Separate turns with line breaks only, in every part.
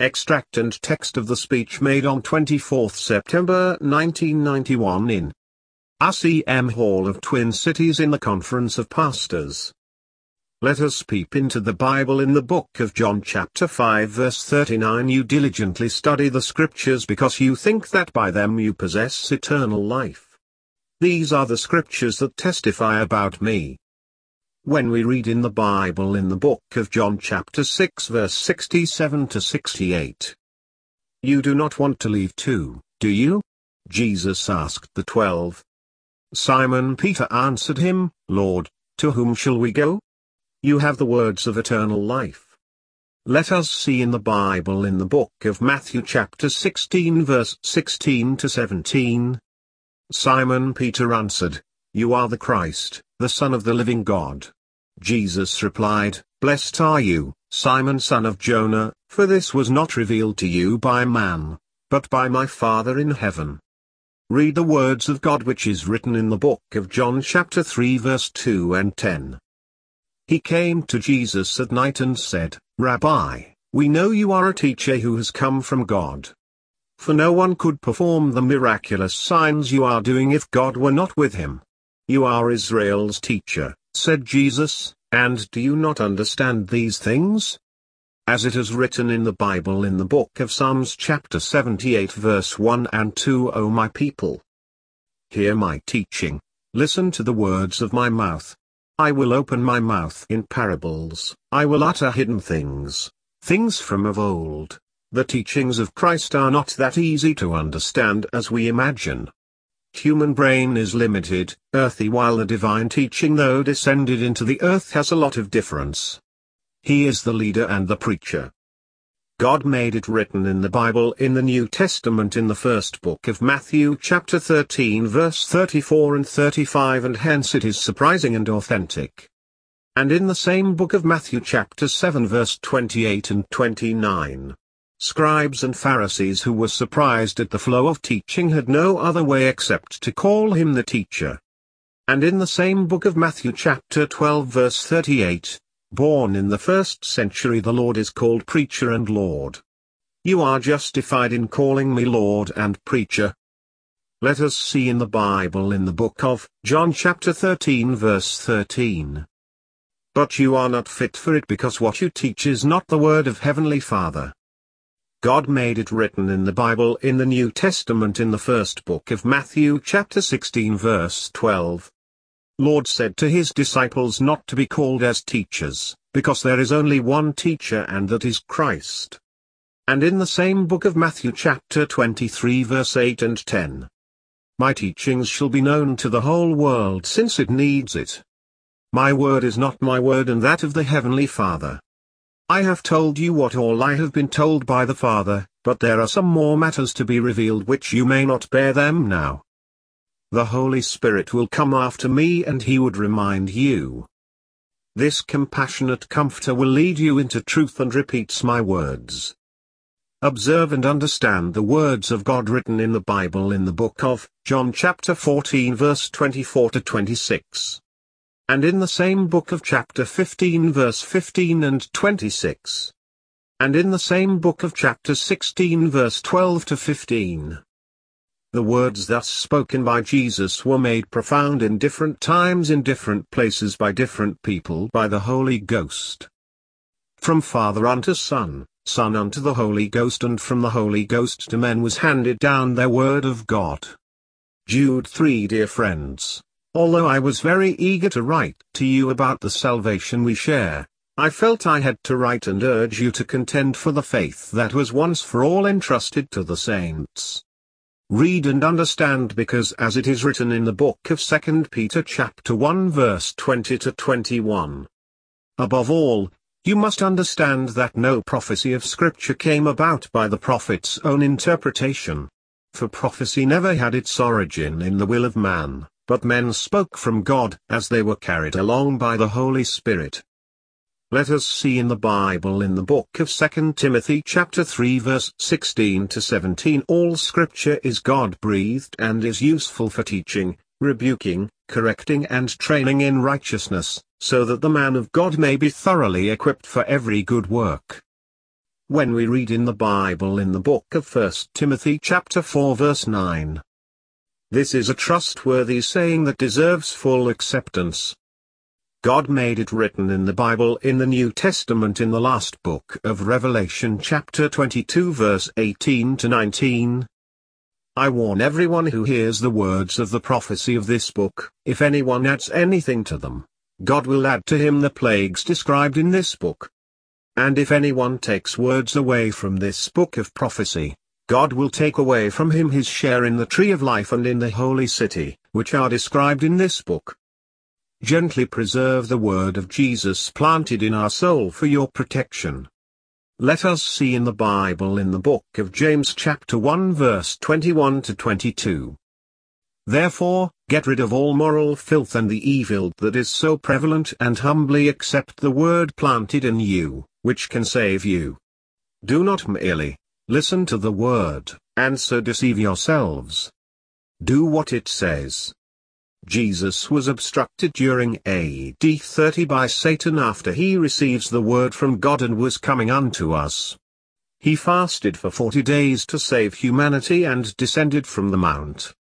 Extract and text of the speech made on 24 September 1991 in RCM Hall of Twin Cities in the Conference of Pastors. Let us peep into the Bible in the book of John chapter 5 verse 39. You diligently study the scriptures because you think that by them you possess eternal life. These are the scriptures that testify about me. When we read in the Bible in the book of John chapter 6 verse 67 to 68. You do not want to leave too, do you? Jesus asked the 12. Simon Peter answered him, Lord, to whom shall we go? You have the words of eternal life. Let us see in the Bible in the book of Matthew chapter 16 verse 16 to 17. Simon Peter answered, You are the Christ, the Son of the living God. Jesus replied, Blessed are you, Simon son of Jonah, for this was not revealed to you by man, but by my Father in heaven. Read the words of God which is written in the book of John chapter 3 verse 2 and 10. He came to Jesus at night and said, Rabbi, we know you are a teacher who has come from God. For no one could perform the miraculous signs you are doing if God were not with him. You are Israel's teacher, said Jesus, and do you not understand these things? As it is written in the Bible in the book of Psalms chapter 78 verse 1 and 2. O my people, hear my teaching, listen to the words of my mouth. I will open my mouth in parables, I will utter hidden things, things from of old. The teachings of Christ are not that easy to understand as we imagine. Human brain is limited, earthy, while the divine teaching though descended into the earth has a lot of difference. He is the leader and the preacher. God made it written in the Bible in the New Testament in the first book of Matthew chapter 13 verse 34 and 35, and hence it is surprising and authentic. And in the same book of Matthew chapter 7 verse 28 and 29. Scribes and Pharisees who were surprised at the flow of teaching had no other way except to call him the teacher. And in the same book of Matthew chapter 12 verse 38, born in the first century, the Lord is called preacher and Lord. You are justified in calling me Lord and preacher. Let us see in the Bible in the book of John chapter 13 verse 13. But you are not fit for it because what you teach is not the word of Heavenly Father. God made it written in the Bible in the New Testament in the first book of Matthew chapter 16 verse 12. Lord said to his disciples not to be called as teachers, because there is only one teacher and that is Christ. And in the same book of Matthew chapter 23 verse 8 and 10. My teachings shall be known to the whole world since it needs it. My word is not my word and that of the Heavenly Father. I have told you what all I have been told by the Father, but there are some more matters to be revealed which you may not bear them now. The Holy Spirit will come after me and he would remind you. This compassionate comforter will lead you into truth and repeats my words. Observe and understand the words of God written in the Bible in the book of John chapter 14 verse 24 to 26. And in the same book of chapter 15 verse 15 and 26. And in the same book of chapter 16 verse 12 to 15. The words thus spoken by Jesus were made profound in different times in different places by different people by the Holy Ghost. From Father unto Son, Son unto the Holy Ghost, and from the Holy Ghost to men was handed down their word of God. Jude 3. Dear friends, although I was very eager to write to you about the salvation we share, I felt I had to write and urge you to contend for the faith that was once for all entrusted to the saints. Read and understand, because as it is written in the book of 2 Peter chapter 1 verse 20 to 21. Above all, you must understand that no prophecy of Scripture came about by the prophet's own interpretation. For prophecy never had its origin in the will of man, but men spoke from God as they were carried along by the Holy Spirit. Let us see in the Bible in the book of 2 Timothy chapter 3 verse 16 to 17. All Scripture is God-breathed and is useful for teaching, rebuking, correcting and training in righteousness, so that the man of God may be thoroughly equipped for every good work. When we read in the Bible in the book of 1 Timothy chapter 4 verse 9. This is a trustworthy saying that deserves full acceptance. God made it written in the Bible in the New Testament in the last book of Revelation chapter 22 verse 18 to 19. I warn everyone who hears the words of the prophecy of this book, if anyone adds anything to them, God will add to him the plagues described in this book. And if anyone takes words away from this book of prophecy, God will take away from him his share in the tree of life and in the holy city, which are described in this book. Gently preserve the word of Jesus planted in our soul for your protection. Let us see in the Bible in the book of James chapter 1 verse 21 to 22. Therefore, get rid of all moral filth and the evil that is so prevalent and humbly accept the word planted in you, which can save you. Do not merely listen to the word, and so deceive yourselves. Do what it says. Jesus was obstructed during AD 30 by Satan after he receives the word from God and was coming unto us. He fasted for 40 days to save humanity and descended from the mount.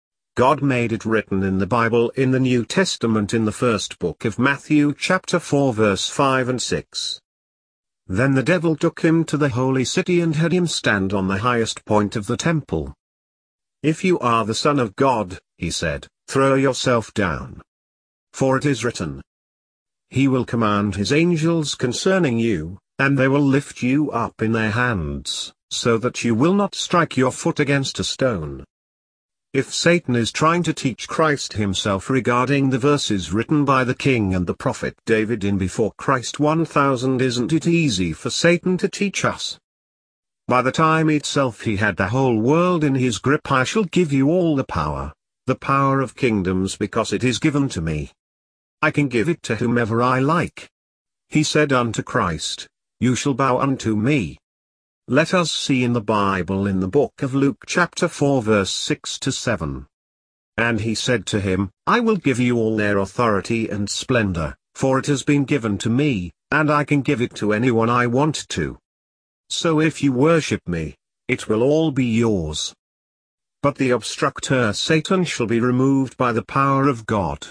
God made it written in the Bible in the New Testament in the first book of Matthew chapter 4 verse 5 and 6. Then the devil took him to the holy city and had him stand on the highest point of the temple. If you are the Son of God, he said, throw yourself down. For it is written, He will command His angels concerning you, and they will lift you up in their hands, so that you will not strike your foot against a stone. If Satan is trying to teach Christ himself regarding the verses written by the king and the prophet David in Before Christ 1000, isn't it easy for Satan to teach us? By the time itself he had the whole world in his grip. I shall give you all the power of kingdoms, because it is given to me. I can give it to whomever I like. He said unto Christ, You shall bow unto me. Let us see in the Bible in the book of Luke chapter 4 verse 6 to 7. And he said to him, I will give you all their authority and splendor, for it has been given to me, and I can give it to anyone I want to. So if you worship me, it will all be yours. But the obstructer Satan shall be removed by the power of God.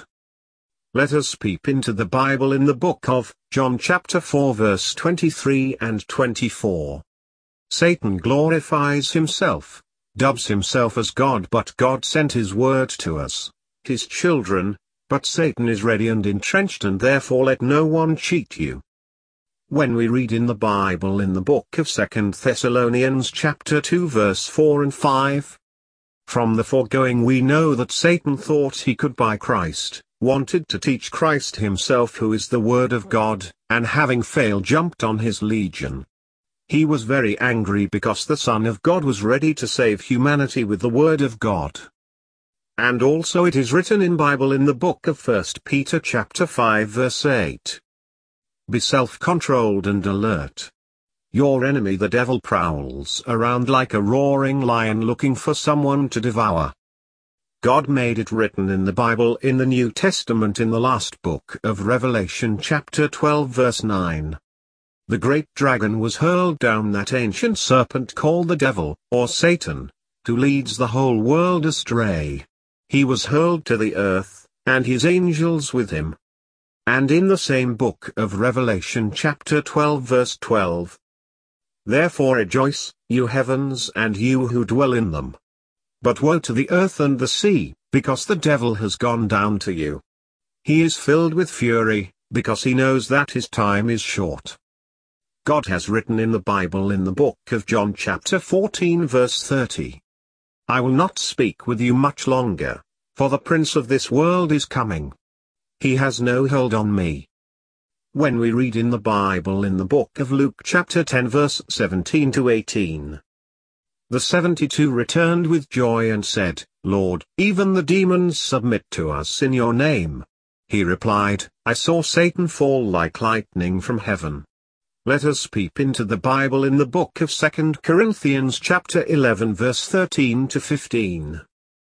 Let us peep into the Bible in the book of John chapter 4 verse 23 and 24. Satan glorifies himself, dubs himself as God, but God sent his word to us, his children, but Satan is ready and entrenched, and therefore let no one cheat you. When we read in the Bible in the book of 2 Thessalonians chapter 2 verse 4 and 5, from the foregoing we know that Satan thought he could by Christ, wanted to teach Christ himself, who is the Word of God, and having failed jumped on his legion. He was very angry because the Son of God was ready to save humanity with the Word of God. And also it is written in Bible in the book of 1 Peter chapter 5 verse 8. Be self-controlled and alert. Your enemy the devil prowls around like a roaring lion looking for someone to devour. God made it written in the Bible in the New Testament in the last book of Revelation chapter 12 verse 9. The great dragon was hurled down, that ancient serpent called the devil, or Satan, who leads the whole world astray. He was hurled to the earth, and his angels with him. And in the same book of Revelation chapter 12 verse 12. Therefore rejoice, you heavens and you who dwell in them. But woe to the earth and the sea, because the devil has gone down to you. He is filled with fury, because he knows that his time is short. God has written in the Bible in the book of John chapter 14 verse 30. I will not speak with you much longer, for the prince of this world is coming. He has no hold on me. When we read in the Bible in the book of Luke chapter 10 verse 17 to 18. The 72 returned with joy and said, Lord, even the demons submit to us in your name. He replied, I saw Satan fall like lightning from heaven. Let us peep into the Bible in the book of 2 Corinthians chapter 11 verse 13 to 15.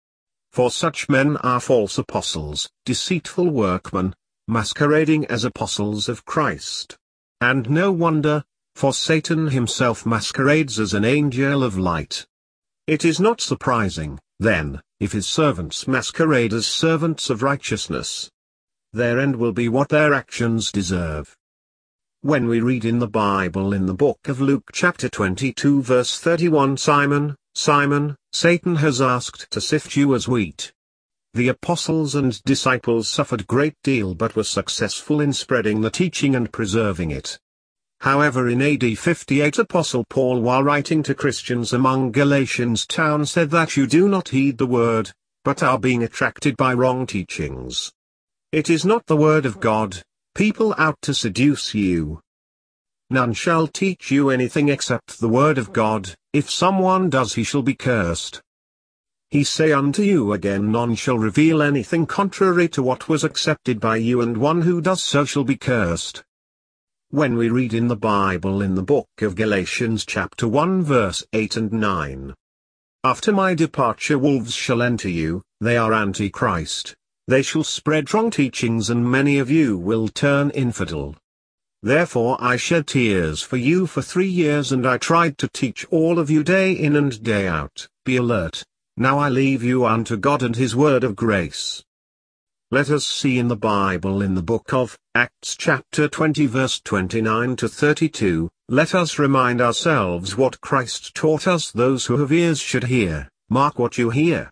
For such men are false apostles, deceitful workmen, masquerading as apostles of Christ. And no wonder, for Satan himself masquerades as an angel of light. It is not surprising, then, if his servants masquerade as servants of righteousness. Their end will be what their actions deserve. When we read in the Bible in the book of Luke chapter 22 verse 31, Simon, Simon, Satan has asked to sift you as wheat. The apostles and disciples suffered great deal but were successful in spreading the teaching and preserving it. However, in AD 58 Apostle Paul, while writing to Christians among Galatians town, said that you do not heed the word, but are being attracted by wrong teachings. It is not the word of God, people out to seduce you. None shall teach you anything except the word of God, if someone does he shall be cursed. He say unto you again, none shall reveal anything contrary to what was accepted by you, and one who does so shall be cursed. When we read in the Bible in the book of Galatians chapter 1 verse 8 and 9. After my departure wolves shall enter you, they are Antichrist, they shall spread wrong teachings, and many of you will turn infidel. Therefore I shed tears for you for 3 years, and I tried to teach all of you day in and day out. Be alert, now I leave you unto God and his word of grace. Let us see in the Bible in the book of Acts chapter 20 verse 29 to 32, let us remind ourselves what Christ taught us. Those who have ears should hear, mark what you hear.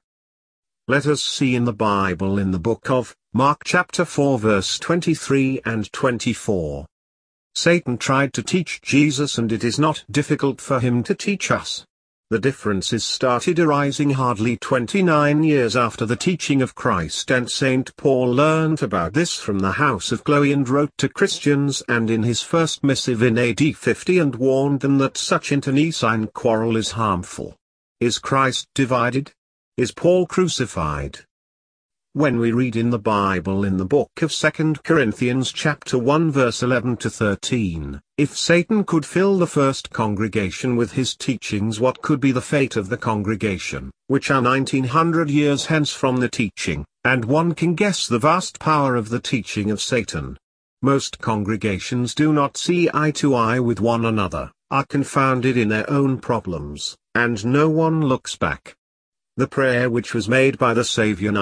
Let us see in the Bible in the book of Mark chapter 4 verse 23 and 24. Satan tried to teach Jesus, and it is not difficult for him to teach us. The differences started arising hardly 29 years after the teaching of Christ, and St. Paul learnt about this from the house of Chloe and wrote to Christians and in his first missive in AD 50 and warned them that such internecine quarrel is harmful. Is Christ divided? Is Paul crucified? When we read in the Bible in the book of 2 Corinthians chapter 1 verse 11 to 13, if Satan could fill the first congregation with his teachings, what could be the fate of the congregation, which are 1900 years hence from the teaching, and one can guess the vast power of the teaching of Satan. Most congregations do not see eye to eye with one another, are confounded in their own problems, and no one looks back. The prayer which was made by the Savior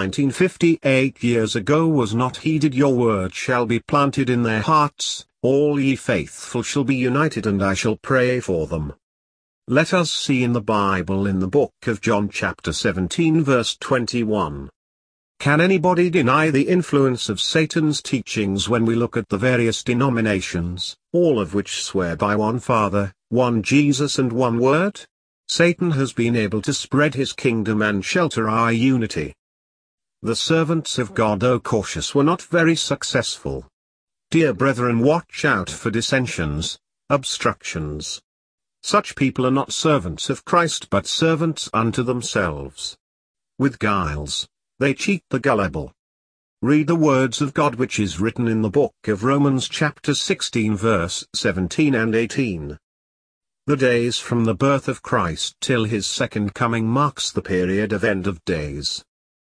1958 years ago was not heeded. Your word shall be planted in their hearts, all ye faithful shall be united, and I shall pray for them. Let us see in the Bible in the book of John chapter 17 verse 21. Can anybody deny the influence of Satan's teachings when we look at the various denominations, all of which swear by one Father, one Jesus and one Word? Satan has been able to spread his kingdom and shelter our unity. The servants of God, though cautious, were not very successful. Dear brethren, watch out for dissensions, obstructions. Such people are not servants of Christ but servants unto themselves. With guiles, they cheat the gullible. Read the words of God which is written in the book of Romans chapter 16 verse 17 and 18. The days from the birth of Christ till his second coming marks the period of end of days.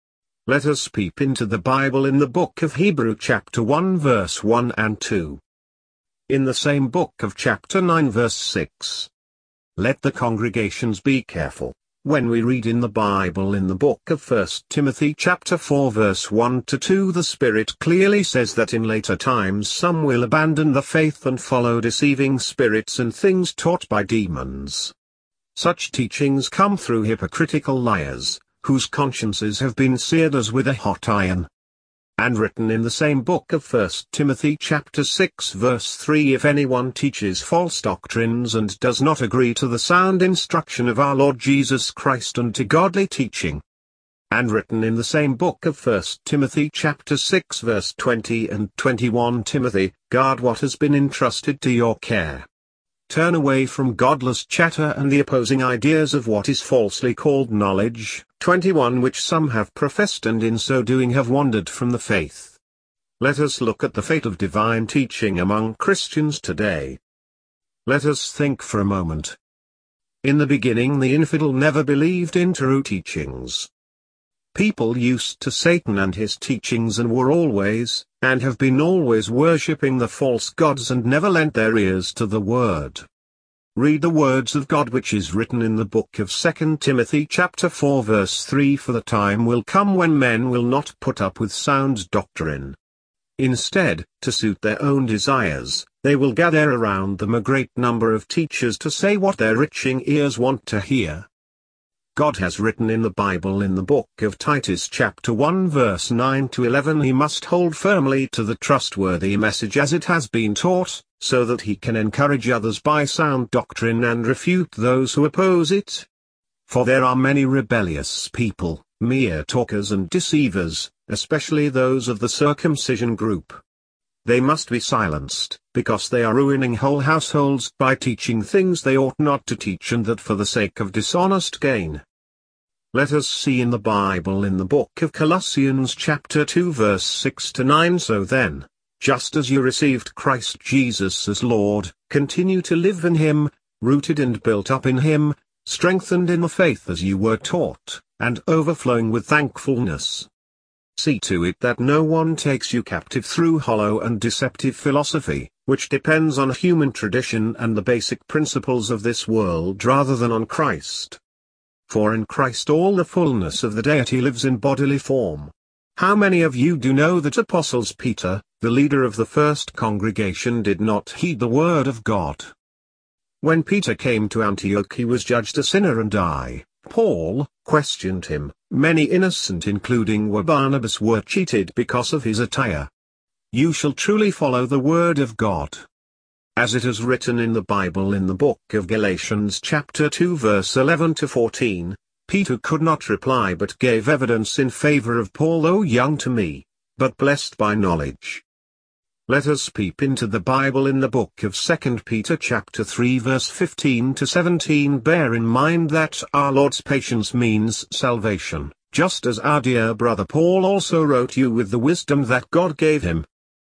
Let us peep into the Bible in the book of Hebrew chapter 1 verse 1 and 2. In the same book of chapter 9 verse 6. Let the congregations be careful. When we read in the Bible in the book of 1 Timothy chapter 4 verse 1 to 2, the Spirit clearly says that in later times some will abandon the faith and follow deceiving spirits and things taught by demons. Such teachings come through hypocritical liars, whose consciences have been seared as with a hot iron. And written in the same book of 1 Timothy chapter 6 verse 3, if anyone teaches false doctrines and does not agree to the sound instruction of our Lord Jesus Christ and to godly teaching. And written in the same book of 1 Timothy chapter 6 verse 20 and 21, Timothy, guard what has been entrusted to your care. Turn away from godless chatter and the opposing ideas of what is falsely called knowledge, 21, which some have professed and in so doing have wandered from the faith. Let us look at the fate of divine teaching among Christians today. Let us think for a moment. In the beginning the infidel never believed in true teachings. People used to Satan and his teachings and were always, and have been always worshipping the false gods and never lent their ears to the word. Read the words of God which is written in the book of 2 Timothy chapter 4 verse 3. For the time will come when men will not put up with sound doctrine. Instead, to suit their own desires, they will gather around them a great number of teachers to say what their itching ears want to hear. God has written in the Bible in the book of Titus chapter 1 verse 9 to 11, he must hold firmly to the trustworthy message as it has been taught, so that he can encourage others by sound doctrine and refute those who oppose it. For there are many rebellious people, mere talkers and deceivers, especially those of the circumcision group. They must be silenced, because they are ruining whole households by teaching things they ought not to teach, and that for the sake of dishonest gain. Let us see in the Bible in the book of Colossians chapter 2 verse 6 to 9. So then, just as you received Christ Jesus as Lord, continue to live in him, rooted and built up in him, strengthened in the faith as you were taught, and overflowing with thankfulness. See to it that no one takes you captive through hollow and deceptive philosophy, which depends on human tradition and the basic principles of this world rather than on Christ. For in Christ all the fullness of the deity lives in bodily form. How many of you do know that Apostles Peter, the leader of the first congregation, did not heed the word of God? When Peter came to Antioch, he was judged a sinner, and Paul, questioned him. Many innocent, including Barnabas, were cheated because of his attire. You shall truly follow the word of God. As it is written in the Bible in the book of Galatians chapter 2 verse 11 to 14, Peter could not reply but gave evidence in favor of Paul, though young to me, but blessed by knowledge. Let us peep into the Bible in the book of 2 Peter chapter 3 verse 15 to 17. Bear in mind that our Lord's patience means salvation, just as our dear brother Paul also wrote you with the wisdom that God gave him.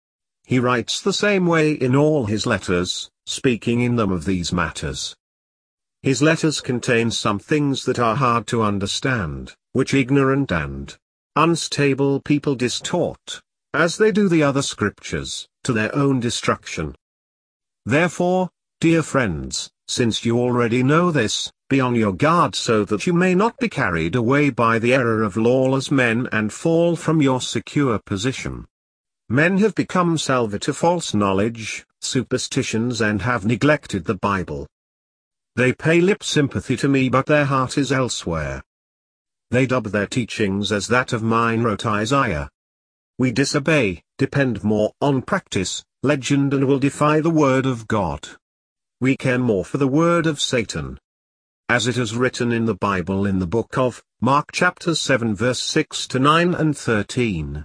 He writes the same way in all his letters, speaking in them of these matters. His letters contain some things that are hard to understand, which ignorant and unstable people distort, as they do the other scriptures, to their own destruction. Therefore, dear friends, since you already know this, be on your guard so that you may not be carried away by the error of lawless men and fall from your secure position. Men have become salve to false knowledge, superstitions, and have neglected the Bible. They pay lip sympathy to me, but their heart is elsewhere. They dub their teachings as that of mine, wrote Isaiah. We disobey, depend more on practice, legend, and will defy the word of God. We care more for the word of Satan. As it is written in the Bible in the book of Mark chapter 7 verse 6 to 9 and 13.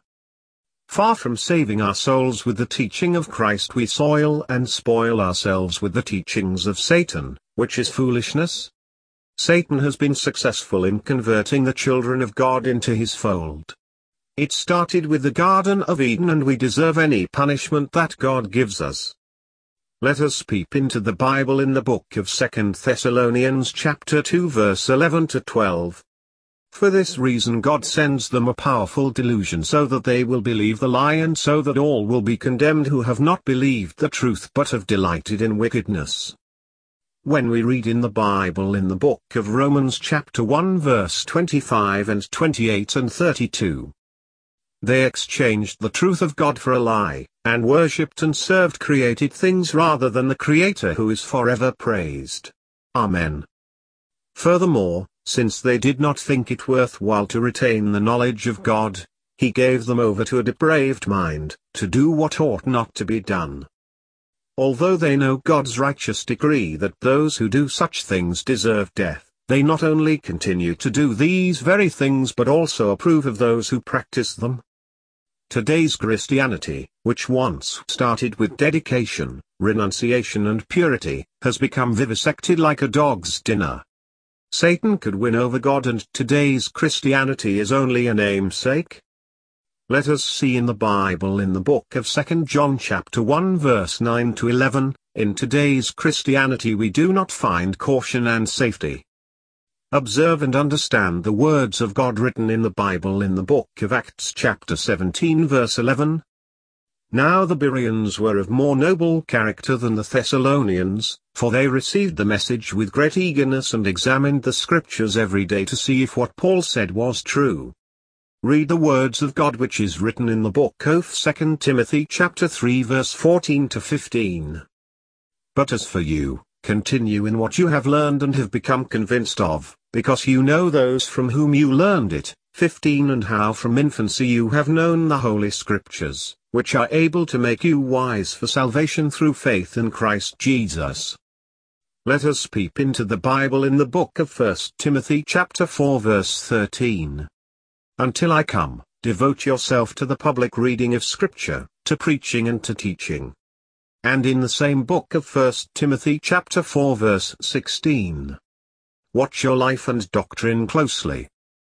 Far from saving our souls with the teaching of Christ, we soil and spoil ourselves with the teachings of Satan, which is foolishness. Satan has been successful in converting the children of God into his fold. It started with the Garden of Eden, and we deserve any punishment that God gives us. Let us peep into the Bible in the book of 2 Thessalonians chapter 2 verse 11 to 12. For this reason God sends them a powerful delusion, so that they will believe the lie, and so that all will be condemned who have not believed the truth but have delighted in wickedness. When we read in the Bible in the book of Romans chapter 1 verse 25 and 28 and 32. They exchanged the truth of God for a lie, and worshipped and served created things rather than the Creator, who is forever praised. Amen. Furthermore, since they did not think it worthwhile to retain the knowledge of God, he gave them over to a depraved mind, to do what ought not to be done. Although they know God's righteous decree that those who do such things deserve death, they not only continue to do these very things but also approve of those who practice them. Today's Christianity, which once started with dedication, renunciation and purity, has become vivisected like a dog's dinner. Satan could win over God, and today's Christianity is only a namesake. Let us see in the Bible in the book of 2 John chapter 1 verse 9 to 11, in today's Christianity we do not find caution and safety. Observe and understand the words of God written in the Bible in the book of Acts chapter 17 verse 11. Now the Bereans were of more noble character than the Thessalonians, for they received the message with great eagerness and examined the Scriptures every day to see if what Paul said was true. Read the words of God which is written in the book of 2 Timothy chapter 3 verse 14 to 15. But as for you, continue in what you have learned and have become convinced of, because you know those from whom you learned it. 15 And how from infancy you have known the Holy Scriptures, which are able to make you wise for salvation through faith in Christ Jesus. Let us peep into the Bible in the book of 1 Timothy chapter 4 verse 13. Until I come, devote yourself to the public reading of Scripture, to preaching and to teaching. And in the same book of 1 Timothy chapter 4 verse 16. Watch your life and doctrine closely.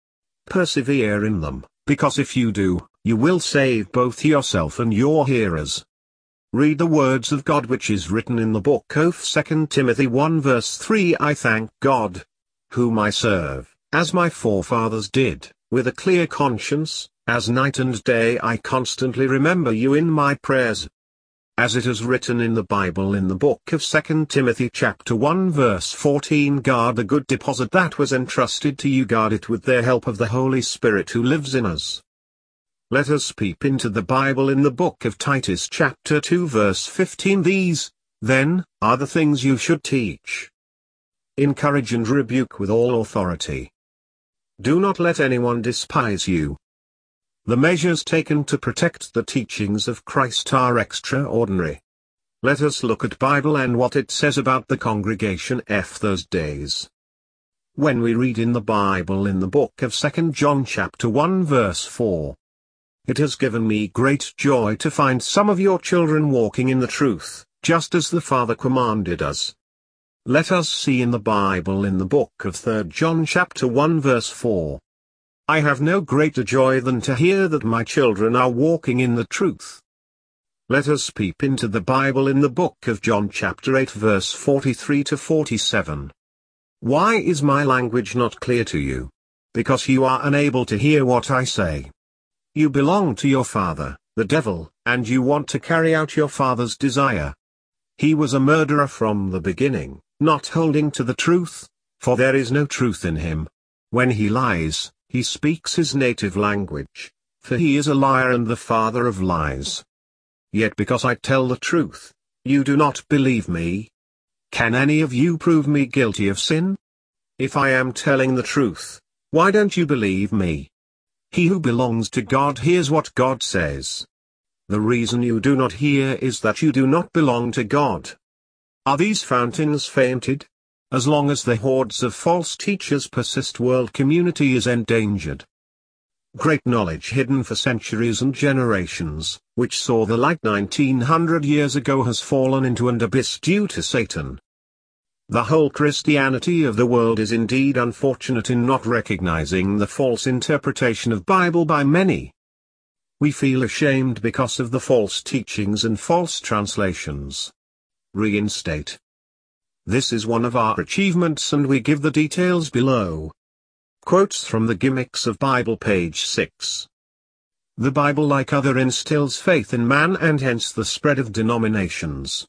Persevere in them, because if you do, you will save both yourself and your hearers. Read the words of God which is written in the book of 2 Timothy 1 verse 3. I thank God, whom I serve, as my forefathers did, with a clear conscience, as night and day I constantly remember you in my prayers. As it is written in the Bible in the book of 2 Timothy chapter 1 verse 14. Guard the good deposit that was entrusted to you, guard it with the help of the Holy Spirit who lives in us. Let us peep into the Bible in the book of Titus chapter 2 verse 15. These, then, are the things you should teach. Encourage and rebuke with all authority. Do not let anyone despise you. The measures taken to protect the teachings of Christ are extraordinary. Let us look at Bible and what it says about the congregation those days. When we read in the Bible in the book of 2 John chapter 1 verse 4. It has given me great joy to find some of your children walking in the truth, just as the Father commanded us. Let us see in the Bible in the book of 3 John chapter 1 verse 4. I have no greater joy than to hear that my children are walking in the truth. Let us peep into the Bible in the book of John chapter 8 verse 43 to 47. Why is my language not clear to you? Because you are unable to hear what I say. You belong to your father, the devil, and you want to carry out your father's desire. He was a murderer from the beginning, not holding to the truth, for there is no truth in him. When he lies, he speaks his native language, for he is a liar and the father of lies. Yet because I tell the truth, you do not believe me. Can any of you prove me guilty of sin? If I am telling the truth, why don't you believe me? He who belongs to God hears what God says. The reason you do not hear is that you do not belong to God. Are these fountains fainted? As long as the hordes of false teachers persist, world community is endangered. Great knowledge hidden for centuries and generations, which saw the light 1900 years ago, has fallen into an abyss due to Satan. The whole Christianity of the world is indeed unfortunate in not recognizing the false interpretation of Bible by many. We feel ashamed because of the false teachings and false translations. Reinstate. This is one of our achievements and we give the details below. Quotes from the Gimmicks of Bible, page 6. The Bible, like other, instills faith in man and hence the spread of denominations.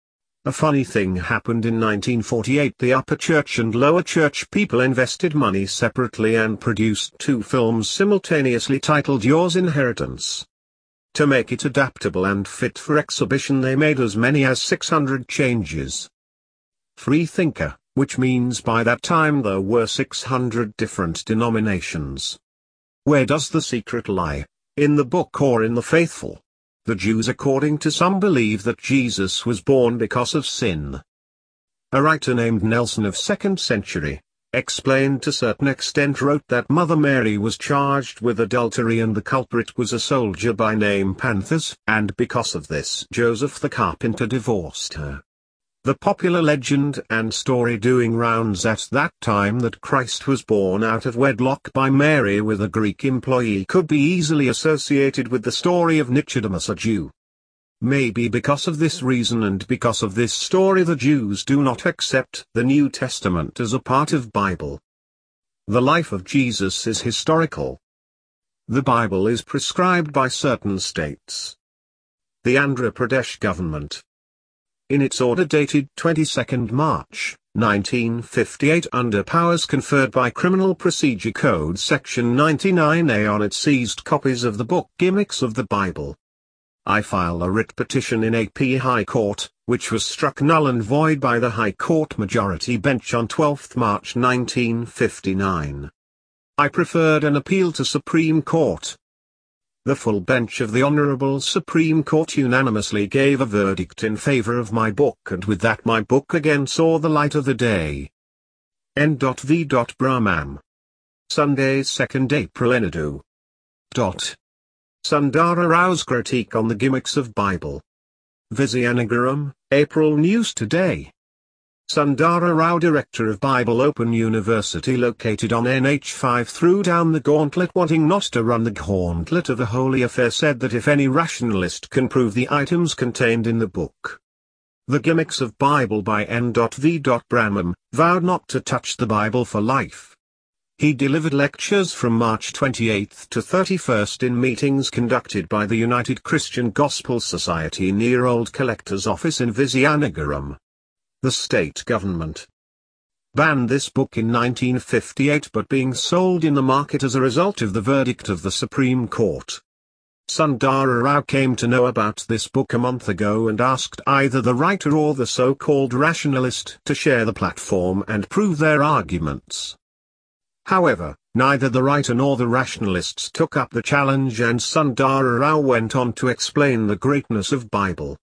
A funny thing happened in 1948. The upper church and lower church people invested money separately and produced two films simultaneously titled Yours Inheritance. To make it adaptable and fit for exhibition, they made as many as 600 changes. Free thinker, which means by that time there were 600 different denominations. Where does the secret lie? In the book or in the faithful? The Jews, according to some, believe that Jesus was born because of sin. A writer named Nelson of 2nd century, explained to a certain extent, wrote that Mother Mary was charged with adultery and the culprit was a soldier by name Panthus, and because of this Joseph the carpenter divorced her. The popular legend and story doing rounds at that time that Christ was born out of wedlock by Mary with a Greek employee could be easily associated with the story of Nicodemus, a Jew. Maybe because of this reason and because of this story the Jews do not accept the New Testament as a part of Bible. The life of Jesus is historical. The Bible is prescribed by certain states. the Andhra Pradesh government. In its order dated 22nd March, 1958 under powers conferred by Criminal Procedure Code Section 99A on it seized copies of the book Gimmicks of the Bible. I filed a writ petition in AP High Court, which was struck null and void by the High Court majority bench on 12 March 1959. I preferred an appeal to Supreme Court. The full bench of the Honorable Supreme Court unanimously gave a verdict in favor of my book, and with that my book again saw the light of the day. N.V. Brahmam. Sunday, 2nd April Enadu. Sundara Rao's critique on the gimmicks of Bible. Vizianagaram, April News Today. Sundara Rao, director of Bible Open University located on NH5, threw down the gauntlet, wanting not to run the gauntlet of a holy affair, said that if any rationalist can prove the items contained in the book, The Gimmicks of Bible by N.V. Brahmam, vowed not to touch the Bible for life. He delivered lectures from March 28 to 31 in meetings conducted by the United Christian Gospel Society near Old Collector's Office in Vizianagaram. The state government banned this book in 1958, but being sold in the market as a result of the verdict of the Supreme Court. Sundara Rao came to know about this book a month ago and asked either the writer or the so-called rationalist to share the platform and prove their arguments. However, neither the writer nor the rationalists took up the challenge, and Sundara Rao went on to explain the greatness of Bible.